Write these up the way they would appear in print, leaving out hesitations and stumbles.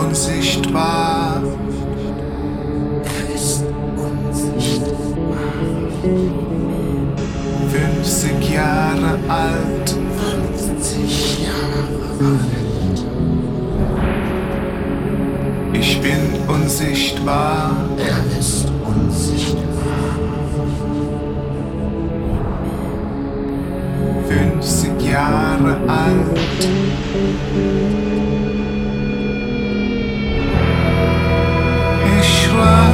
unsichtbar. Er ist unsichtbar. 50 Jahre alt. 50 Jahre alt. Ich bin unsichtbar. Er ist unsichtbar. 50 Jahre alt. Ich war.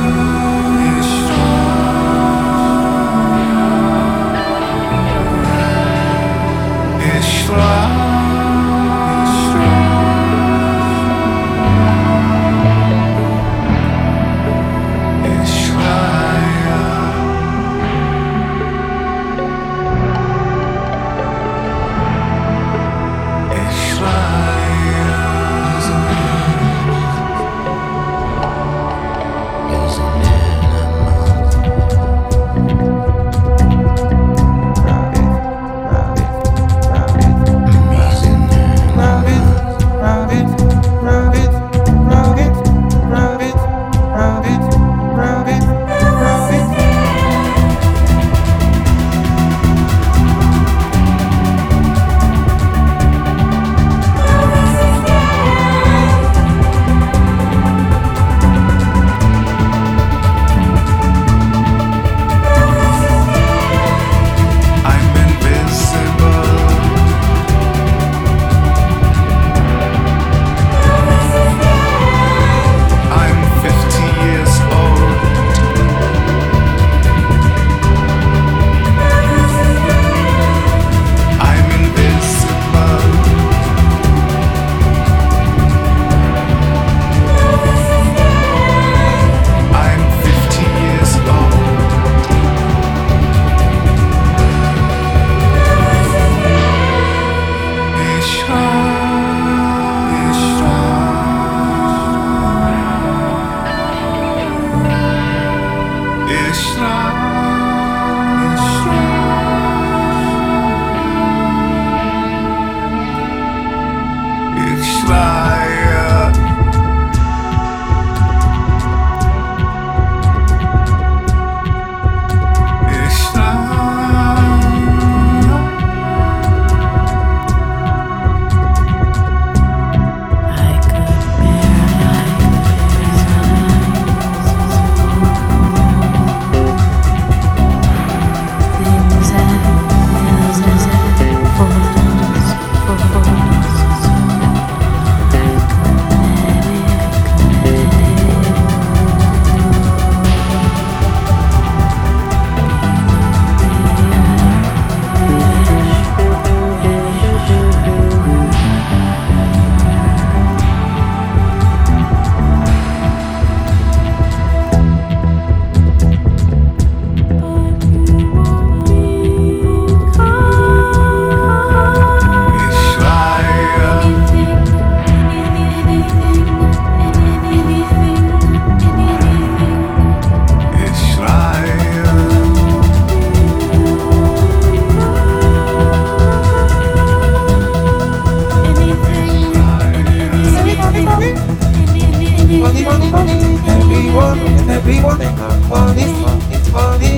Everyone think I'm funny, it's funny.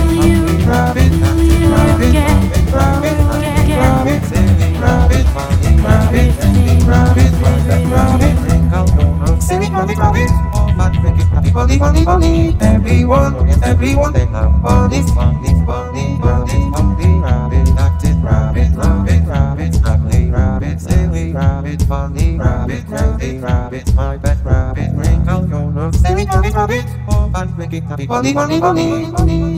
Rabbit, everyone think I'm funny, funny. Rabbit, acted rabbit, ugly rabbit, silly rabbit, funny rabbit, healthy rabbit, my pet rabbit, wrinkle your nose, silly rabbit, oh, but make it happy, funny.